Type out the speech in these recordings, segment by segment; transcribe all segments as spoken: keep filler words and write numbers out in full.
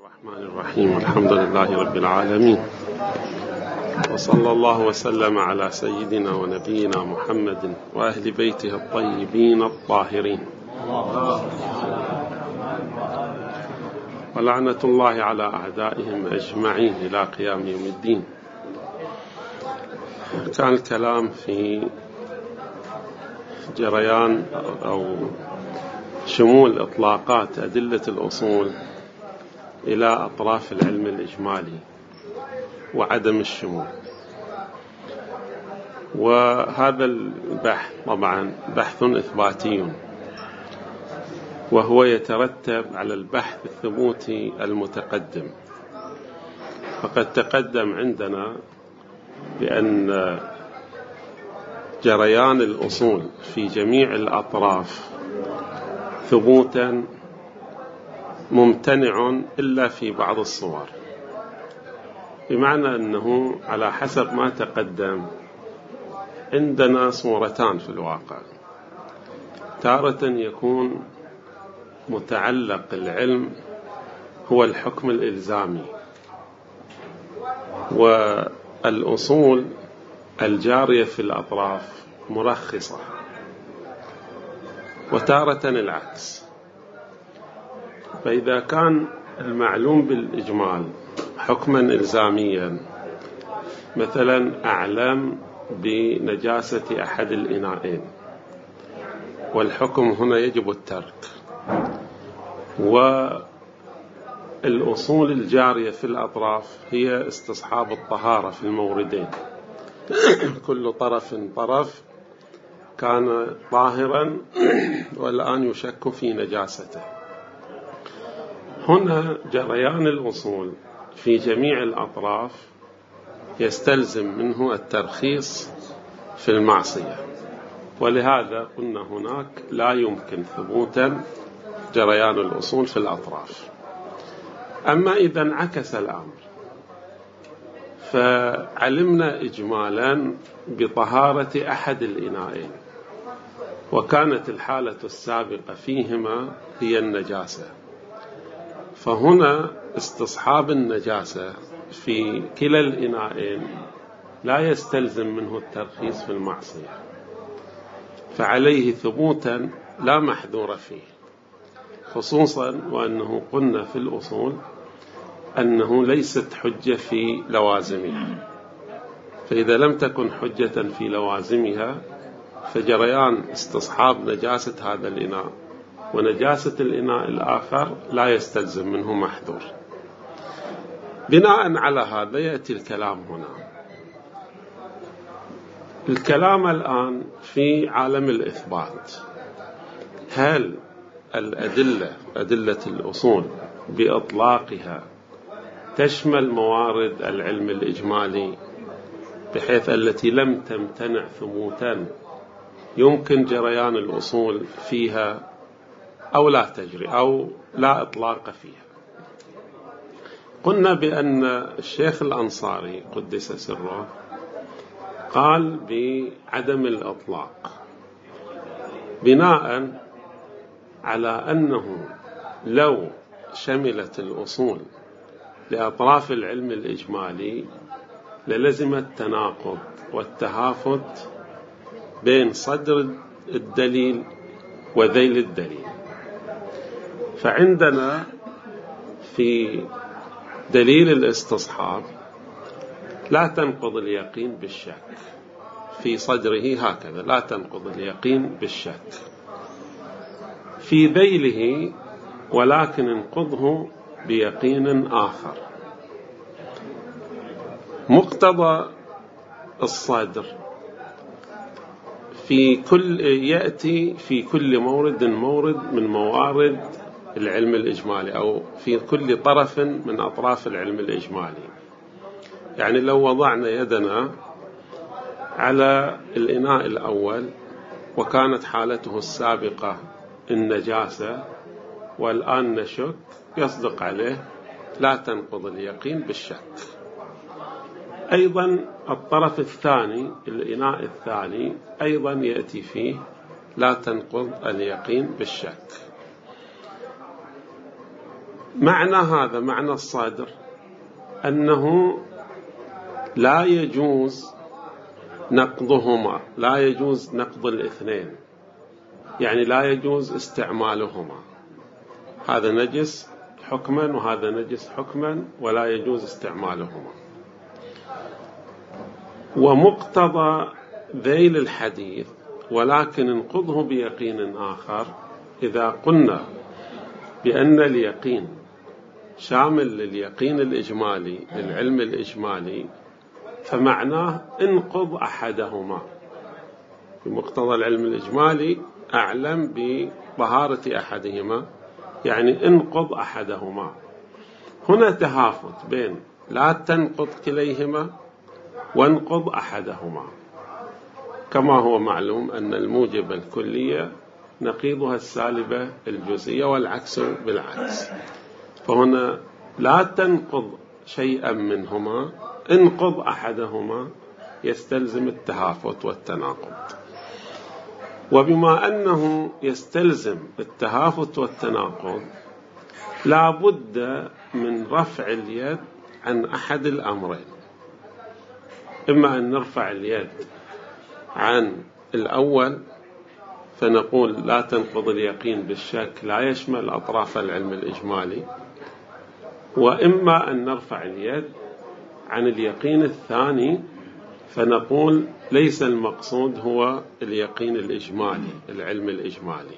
الرحمن الرحيم. الحمد لله رب العالمين، وصلى الله وسلم على سيدنا ونبينا محمد وأهل بيته الطيبين الطاهرين، ولعنة الله على أعدائهم أجمعين إلى قيام يوم الدين. كان الكلام في جريان أو شمول إطلاقات أدلة الأصول إلى أطراف العلم الإجمالي وعدم الشمول. وهذا البحث طبعا بحث إثباتي، وهو يترتب على البحث الثبوتي المتقدم. فقد تقدم عندنا بأن جريان الأصول في جميع الأطراف ثبوتا ممتنع إلا في بعض الصور، بمعنى أنه على حسب ما تقدم عندنا صورتان في الواقع. تارة يكون متعلق العلم هو الحكم الإلزامي والأصول الجارية في الأطراف مرخصة، وتارة العكس. فإذا كان المعلوم بالإجمال حكما إلزاميا، مثلا أعلم بنجاسة أحد الإناءين، والحكم هنا يجب الترك، والأصول الجارية في الأطراف هي استصحاب الطهارة في الموردين، كل طرف طرف كان طاهرا والآن يشك في نجاسته. هنا جريان الأصول في جميع الأطراف يستلزم منه الترخيص في المعصية، ولهذا قلنا هناك لا يمكن ثبوتا جريان الأصول في الأطراف. أما إذا انعكس الأمر فعلمنا إجمالا بطهارة أحد الإناءين، وكانت الحالة السابقة فيهما هي النجاسة، فهنا استصحاب النجاسة في كلا الإناءين لا يستلزم منه الترخيص في المعصية، فعليه ثبوتا لا محذور فيه، خصوصا وأنه قلنا في الأصول أنه ليست حجة في لوازمها. فإذا لم تكن حجة في لوازمها فجريان استصحاب نجاسة هذا الإناء ونجاسة الإناء الآخر لا يستلزم منه محذور. بناء على هذا يأتي الكلام هنا. الكلام الآن في عالم الإثبات. هل الأدلة أدلة الأصول بإطلاقها تشمل موارد العلم الإجمالي بحيث التي لم تمتنع ثبوتا يمكن جريان الأصول فيها، أو لا تجري أو لا إطلاق فيها؟ قلنا بأن الشيخ الأنصاري قدس سره قال بعدم الإطلاق بناء على أنه لو شملت الأصول لأطراف العلم الإجمالي للزم التناقض والتهافت بين صدر الدليل وذيل الدليل. فعندنا في دليل الاستصحاب لا تنقض اليقين بالشك، في صدره هكذا لا تنقض اليقين بالشك، في ذيله ولكن انقضه بيقين آخر. مقتضى الصدر في كل يأتي في كل مورد مورد من موارد العلم الإجمالي، أو في كل طرف من أطراف العلم الإجمالي. يعني لو وضعنا يدنا على الإناء الأول وكانت حالته السابقة النجاسة والآن نشك، يصدق عليه لا تنقض اليقين بالشك. أيضا الطرف الثاني الإناء الثاني أيضا يأتي فيه لا تنقض اليقين بالشك. معنى هذا معنى الصدر أنه لا يجوز نقضهما، لا يجوز نقض الاثنين، يعني لا يجوز استعمالهما، هذا نجس حكما وهذا نجس حكما ولا يجوز استعمالهما. ومقتضى ذيل الحديث ولكن انقضه بيقين آخر، إذا قلنا بأن اليقين شامل لليقين الإجمالي للعلم الإجمالي فمعناه انقض أحدهما، بمقتضى العلم الإجمالي أعلم بطهارة أحدهما، يعني انقض أحدهما. هنا تهافت بين لا تنقض كليهما وانقض أحدهما، كما هو معلوم أن الموجب الكلية نقيضها السالبة الجزئية والعكس بالعكس، فهنا لا تنقض شيئا منهما، انقض أحدهما، يستلزم التهافت والتناقض. وبما أنه يستلزم التهافت والتناقض لا بد من رفع اليد عن أحد الأمرين، إما أن نرفع اليد عن الأول فنقول لا تنقض اليقين بالشك لا يشمل أطراف العلم الإجمالي، وإما أن نرفع اليد عن اليقين الثاني فنقول ليس المقصود هو اليقين الإجمالي العلم الإجمالي.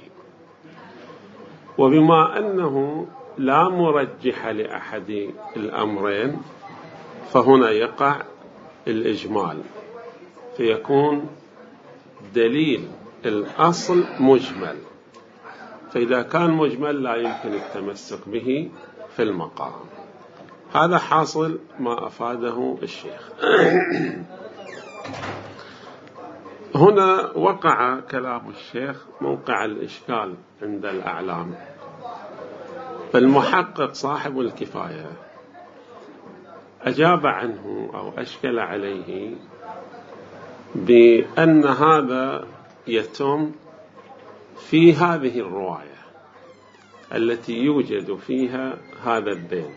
وبما أنه لا مرجح لأحد الأمرين فهنا يقع الإجمال، فيكون دليل الأصل مجمل، فإذا كان مجمل لا يمكن التمسك به في المقام. هذا حاصل ما أفاده الشيخ. هنا وقع كلام الشيخ موقع الإشكال عند الأعلام، فالمحقق صاحب الكفاية أجاب عنه أو أشكل عليه بأن هذا يتم في هذه الرواية التي يوجد فيها هذا الدين،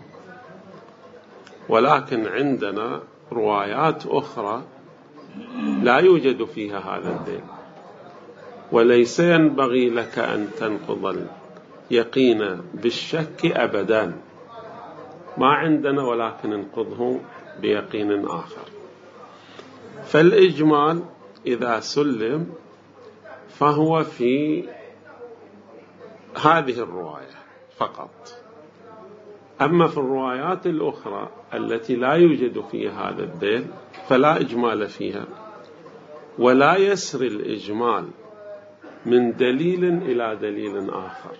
ولكن عندنا روايات أخرى لا يوجد فيها هذا الدين، وليس ينبغي لك أن تنقض اليقين بالشك أبدا، ما عندنا ولكن انقضه بيقين آخر. فالإجمال إذا سلم فهو في هذه الرواية فقط، أما في الروايات الأخرى التي لا يوجد فيها هذا الدين فلا إجمال فيها، ولا يسري الإجمال من دليل إلى دليل آخر.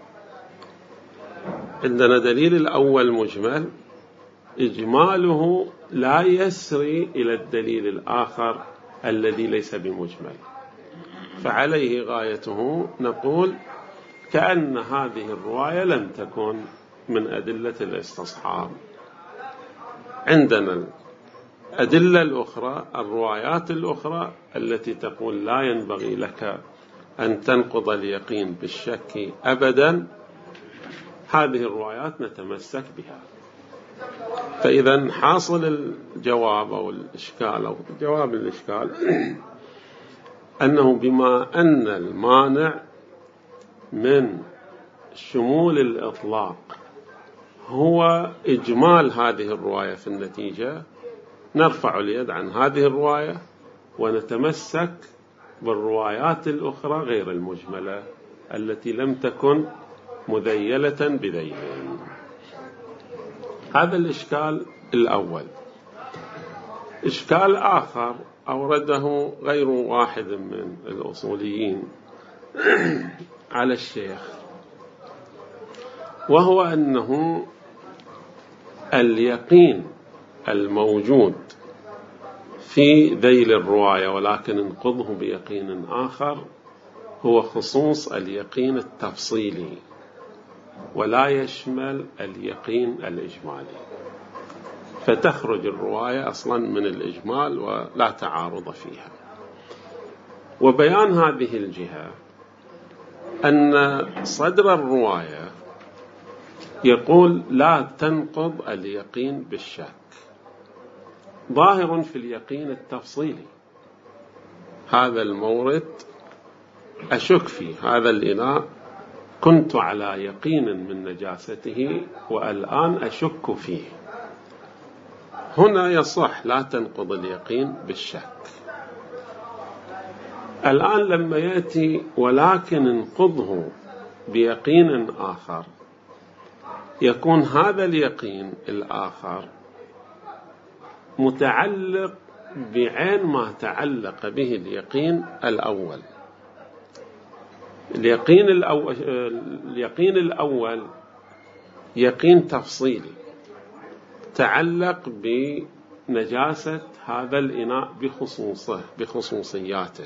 عندنا دليل الأول مجمل، إجماله لا يسري إلى الدليل الآخر الذي ليس بمجمل، فعليه غايته نقول كأن هذه الرواية لم تكن من أدلة الاستصحاب. عندنا الأدلة الأخرى الروايات الأخرى التي تقول لا ينبغي لك أن تنقض اليقين بالشك أبدا، هذه الروايات نتمسك بها. فإذا حاصل الجواب أو الإشكال أو جواب الإشكال أنه بما أن المانع من شمول الإطلاق هو إجمال هذه الرواية في النتيجة، نرفع اليد عن هذه الرواية ونتمسك بالروايات الأخرى غير المجملة التي لم تكن مذيلة بذيل. هذا الإشكال الأول. إشكال آخر أورده غير واحد من الأصوليين على الشيخ، وهو أنه اليقين الموجود في ذيل الرواية ولكن انقضه بيقين آخر هو خصوص اليقين التفصيلي ولا يشمل اليقين الإجمالي، فتخرج الرواية أصلا من الإجمال ولا تعارض فيها. وبيان هذه الجهة أن صدر الرواية يقول لا تنقض اليقين بالشك. ظاهر في اليقين التفصيلي، هذا المورد أشك فيه، هذا الإناء كنت على يقين من نجاسته والآن أشك فيه، هنا يصح لا تنقض اليقين بالشك. الآن لما يأتي ولكن انقضه بيقين آخر، يكون هذا اليقين الآخر متعلق بعين ما تعلق به اليقين الأول. اليقين الأول, اليقين الأول يقين تفصيلي تعلق بنجاسة هذا الإناء بخصوصه بخصوصياته.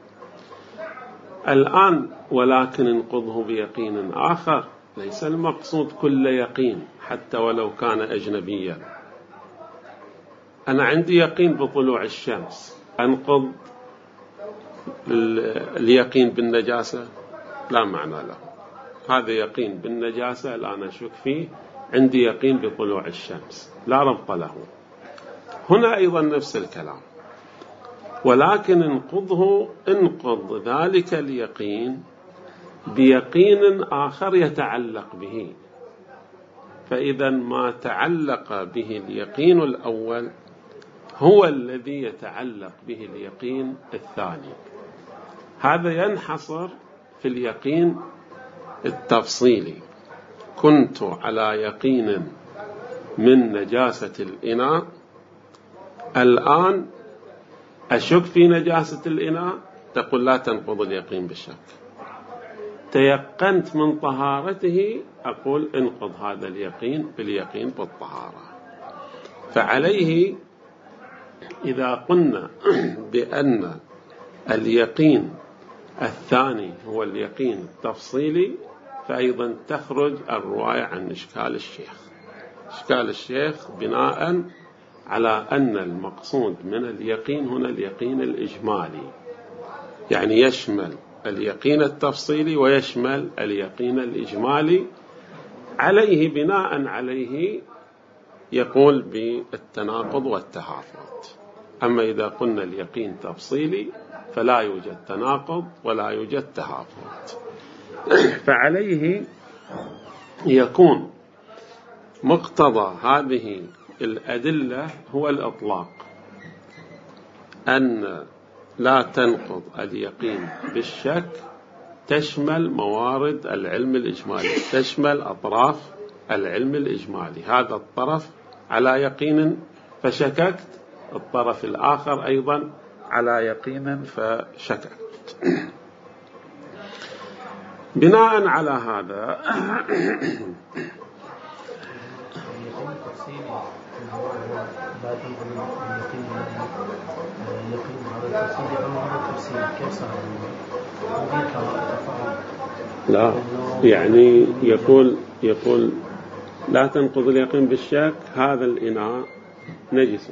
الآن ولكن انقضه بيقين آخر، ليس المقصود كل يقين حتى ولو كان أجنبيا. أنا عندي يقين بطلوع الشمس، أنقض اليقين بالنجاسة؟ لا معنى له، هذا يقين بالنجاسة الآن أشك فيه، عندي يقين بطلوع الشمس، لا ربط له. هنا أيضا نفس الكلام، ولكن انقضه انقض ذلك اليقين بيقين آخر يتعلق به، فإذا ما تعلق به اليقين الأول هو الذي يتعلق به اليقين الثاني. هذا ينحصر في اليقين التفصيلي، كنت على يقين من نجاسة الإناء، الآن أشك في نجاسة الإناء، تقول لا تنقض اليقين بالشك. تيقنت من طهارته، أقول انقض هذا اليقين باليقين بالطهارة. فعليه إذا قلنا بأن اليقين الثاني هو اليقين التفصيلي، فأيضا تخرج الرواية عن إشكال الشيخ. إشكال الشيخ بناء على أن المقصود من اليقين هنا اليقين الإجمالي، يعني يشمل اليقين التفصيلي ويشمل اليقين الإجمالي، عليه بناء عليه يقول بالتناقض والتحافظ. أما إذا قلنا اليقين تفصيلي فلا يوجد تناقض ولا يوجد تحافظ. فعليه يكون مقتضى هذه الأدلة هو الإطلاق، أن لا تنقض اليقين بالشك تشمل موارد العلم الإجمالي، تشمل أطراف العلم الإجمالي. هذا الطرف على يقين فشككت، الطرف الآخر أيضا على يقين فشككت. بناء على هذا لا، يعني يقول يقول لا تنقض اليقين بالشك، هذا الإناء نجس،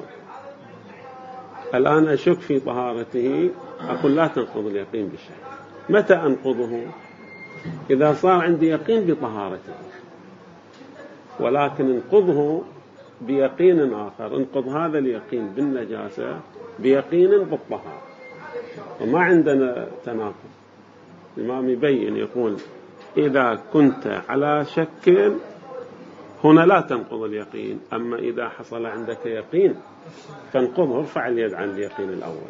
الآن أشك في طهارته، أقول لا تنقض اليقين بالشك. متى أنقضه؟ إذا صار عندي يقين بطهارته، ولكن انقضه بيقين آخر، انقض هذا اليقين بالنجاسة بيقين بالطهارة، وما عندنا تناقض. الإمام يبين يقول إذا كنت على شك هنا لا تنقض اليقين، أما إذا حصل عندك يقين فانقضه، ارفع اليد عن اليقين الأول.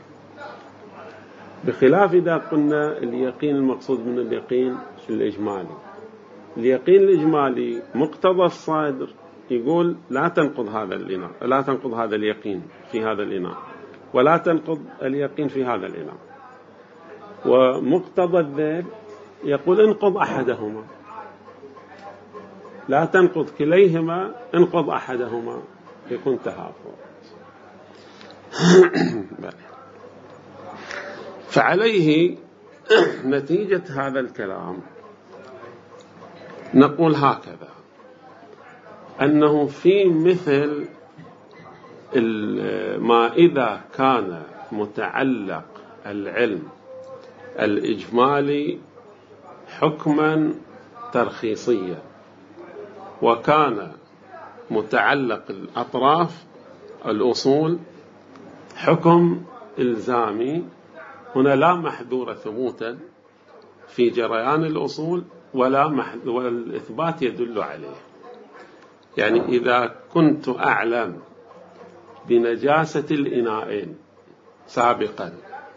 بخلاف إذا قلنا اليقين المقصود من اليقين الإجمالي، اليقين الإجمالي مقتضى الصادر يقول لا تنقض هذا الإناء، لا تنقض هذا اليقين في هذا الإناء، ولا تنقض اليقين في هذا الإناء. ومقتضى الذيل يقول انقض أحدهما، لا تنقض كليهما، انقض أحدهما، يكون تحافظ. فعليه نتيجة هذا الكلام نقول هكذا، أنه في مثل ما إذا كان متعلق العلم الإجمالي حكما ترخيصيا، وكان متعلق الأطراف الأصول حكم إلزامي، هنا لا محذور ثبوتا في جريان الأصول ولا والإثبات يدل عليه. يعني إذا كنت أعلم بنجاسة الإناءين سابقا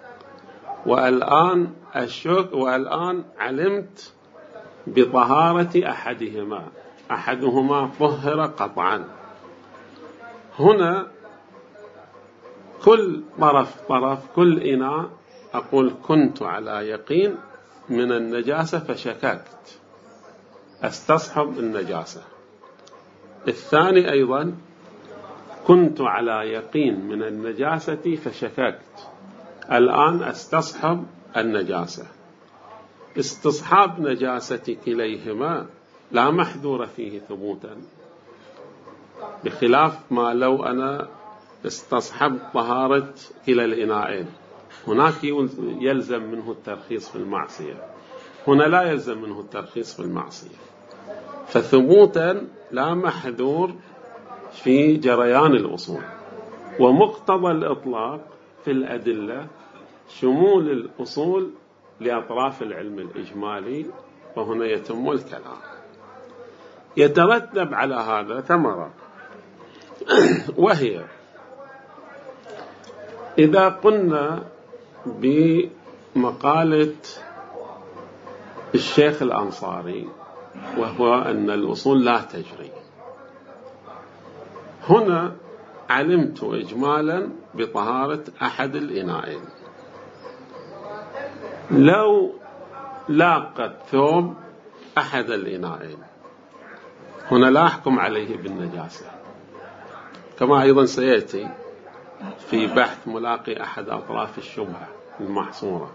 والآن الشك والآن علمت بطهارة أحدهما، أحدهما طهر قطعا، هنا كل طرف طرف كل إناء أقول كنت على يقين من النجاسة فشككت، استصحب النجاسة. الثاني أيضا كنت على يقين من النجاسة فشككت، الآن استصحب النجاسة. استصحاب نجاسة كليهما لا محذور فيه ثبوتا، بخلاف ما لو أنا استصحب طهارة كلا الإناءين، هناك يلزم منه الترخيص في المعصية، هنا لا يلزم منه الترخيص في المعصية. فثبوتا لا محذور في جريان الأصول. ومقتضى الإطلاق في الأدلة شمول الأصول لأطراف العلم الإجمالي، وهنا يتم الكلام. يترتب على هذا ثمرة، وهي إذا قلنا بمقالة الشيخ الأنصاري وهو أن الأصول لا تجري، هنا علمت إجمالا بطهارة أحد الإناءين، لو لاقت ثوب أحد الإناءين هنا لا أحكم عليه بالنجاسة، كما أيضا سيأتي في بحث ملاقي أحد أطراف الشبهة المحصورة.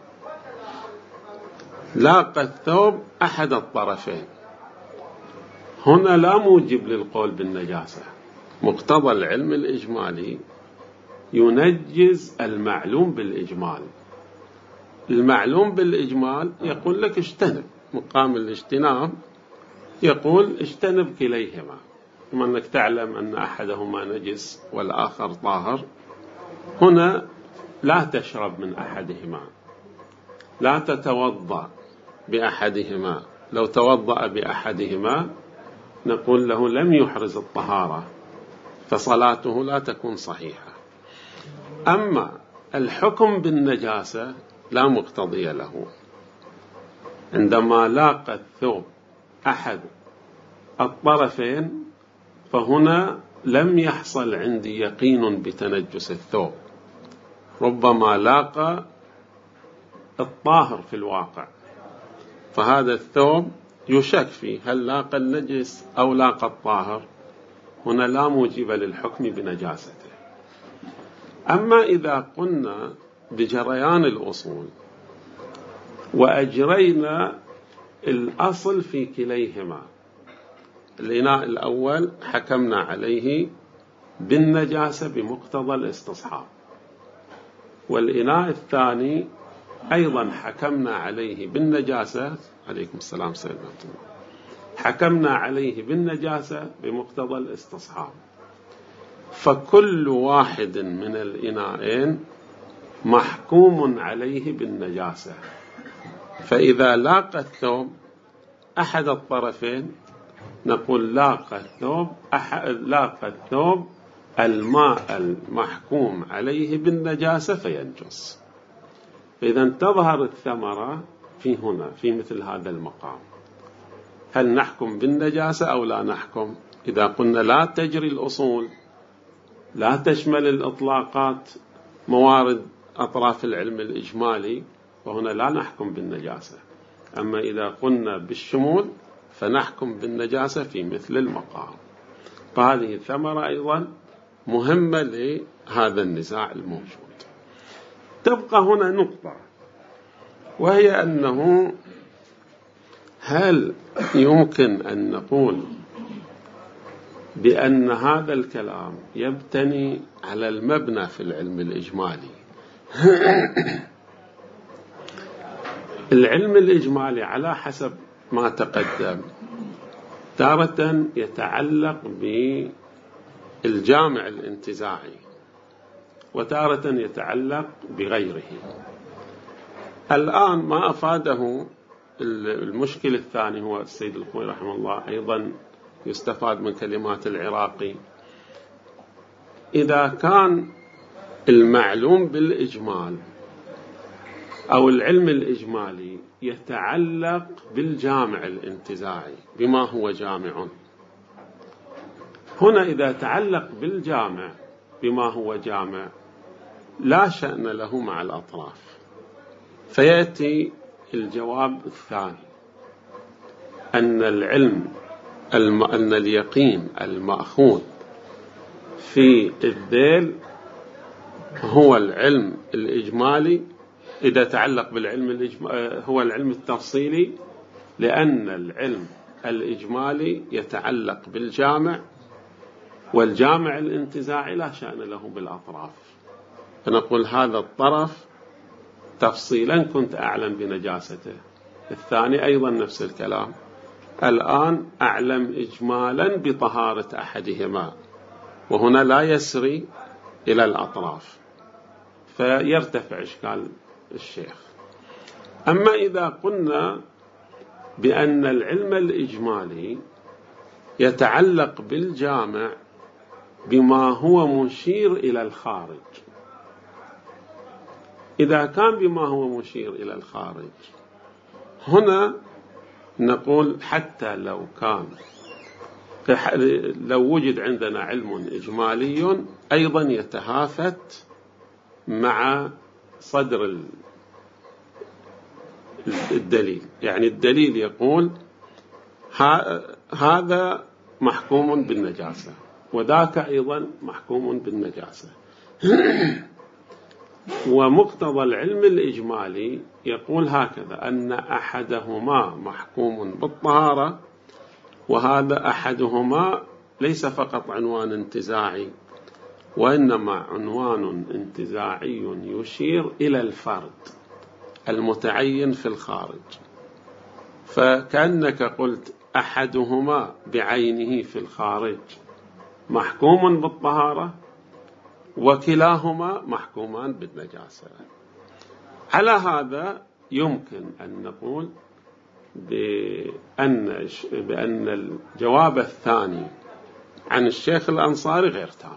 لاقى الثوب أحد الطرفين، هنا لا موجب للقول بالنجاسة، مقتضى العلم الإجمالي ينجز المعلوم بالإجمال. المعلوم بالإجمال يقول لك اجتنب، مقام الاجتناب يقول اجتنب كليهما، ثم أنك تعلم أن أحدهما نجس والآخر طاهر، هنا لا تشرب من أحدهما، لا تتوضأ بأحدهما، لو توضأ بأحدهما نقول له لم يحرز الطهارة فصلاته لا تكون صحيحة. أما الحكم بالنجاسة لا مقتضي له، عندما لاقى الثوب أحد الطرفين فهنا لم يحصل عندي يقين بتنجس الثوب، ربما لاقى الطاهر في الواقع، فهذا الثوب يشك فيه هل لاقى النجس أو لاقى الطاهر، هنا لا موجب للحكم بنجاسته. أما إذا قلنا بجريان الأصول وأجرينا الأصل في كليهما، الإناء الأول حكمنا عليه بالنجاسة بمقتضى الاستصحاب، والإناء الثاني أيضا حكمنا عليه بالنجاسة، عليكم السلام سيدنا الله، حكمنا عليه بالنجاسة بمقتضى الاستصحاب، فكل واحد من الإناءين محكوم عليه بالنجاسة. فإذا لاقى الثوب أحد الطرفين نقول لاقى الثوب أحد لاقى الثوب الماء المحكوم عليه بالنجاسة فينجس. فإذا تظهر الثمرة في هنا في مثل هذا المقام، هل نحكم بالنجاسة أو لا نحكم؟ إذا قلنا لا تجري الأصول، لا تشمل الإطلاقات موارد أطراف العلم الإجمالي، وهنا لا نحكم بالنجاسة. أما إذا قلنا بالشمول فنحكم بالنجاسة في مثل المقام. فهذه الثمرة أيضا مهمة لهذا النزاع الموجود. تبقى هنا نقطة، وهي أنه هل يمكن أن نقول بأن هذا الكلام يبتني على المبنى في العلم الإجمالي؟ العلم الإجمالي على حسب ما تقدم تارة يتعلق بالجامع الانتزاعي، وتارة يتعلق بغيره. الآن ما أفاده المشكل الثاني هو السيد الخوئي رحمه الله، أيضا يستفاد من كلمات العراقي. إذا كان المعلوم بالإجمال أو العلم الإجمالي يتعلق بالجامع الانتزاعي بما هو جامع، هنا إذا تعلق بالجامع بما هو جامع لا شأن له مع الأطراف. فيأتي الجواب الثاني، أن العلم الم... أن اليقين المأخوذ في الذيل هو العلم الإجمالي، إذا تعلق بالعلم الإجمالي هو العلم التفصيلي، لأن العلم الإجمالي يتعلق بالجامع، والجامع الانتزاعي لا شأن له بالأطراف. فنقول هذا الطرف تفصيلا كنت أعلم بنجاسته، الثاني أيضا نفس الكلام، الآن أعلم إجمالا بطهارة أحدهما، وهنا لا يسري إلى الأطراف، فيرتفع إشكال الشيخ. أما إذا قلنا بأن العلم الإجمالي يتعلق بالجامع بما هو مشير إلى الخارج، إذا كان بما هو مشير إلى الخارج، هنا نقول حتى لو كان لو وجد عندنا علم إجمالي أيضا يتهافت مع صدر الدليل، يعني الدليل يقول هذا محكوم بالنجاسة وذاك أيضا محكوم بالنجاسة، ومقتضى العلم الإجمالي يقول هكذا، أن أحدهما محكوم بالطهارة، وهذا أحدهما ليس فقط عنوان انتزاعي، وإنما عنوان انتزاعي يشير إلى الفرد المتعين في الخارج. فكأنك قلت أحدهما بعينه في الخارج محكوم بالطهارة، وكلاهما محكومان بالنجاسة. على هذا يمكن أن نقول بأن بأن الجواب الثاني عن الشيخ الأنصاري غير تام،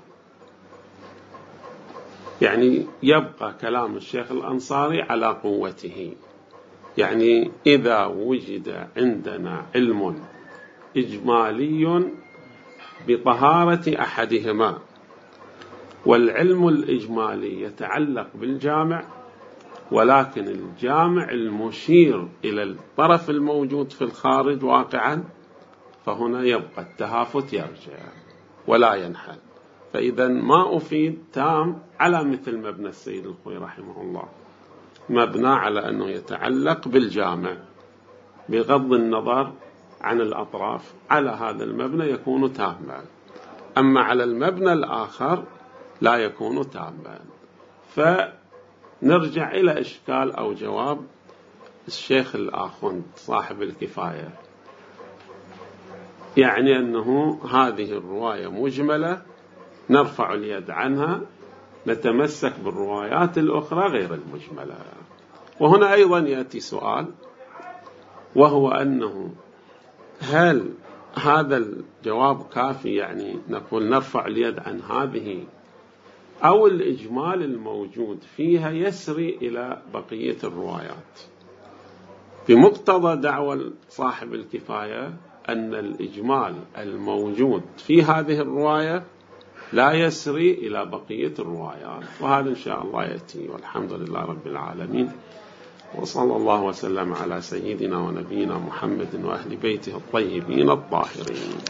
يعني يبقى كلام الشيخ الأنصاري على قوته. يعني إذا وجد عندنا علم إجمالي بطهارة أحدهما، والعلم الإجمالي يتعلق بالجامع، ولكن الجامع المشير إلى الطرف الموجود في الخارج واقعا، فهنا يبقى التهافت يرجع ولا ينحل. فإذا ما أفيد تام على مثل مبنى السيد الخوئي رحمه الله، مبنى على أنه يتعلق بالجامع بغض النظر عن الأطراف، على هذا المبنى يكون تاما. أما على المبنى الآخر لا يكون تاما. فنرجع إلى إشكال أو جواب الشيخ الآخوند صاحب الكفاية، يعني أنه هذه الرواية مجملة نرفع اليد عنها، نتمسك بالروايات الأخرى غير المجملة. وهنا أيضا يأتي سؤال، وهو أنه هل هذا الجواب كافي، يعني نقول نرفع اليد عن هذه، أو الإجمال الموجود فيها يسري إلى بقية الروايات؟ بمقتضى دعوى صاحب الكفاية أن الإجمال الموجود في هذه الرواية لا يسري إلى بقية الروايات، وهذا إن شاء الله يأتي، والحمد لله رب العالمين، وصلى الله وسلم على سيدنا ونبينا محمد وأهل بيته الطيبين الطاهرين.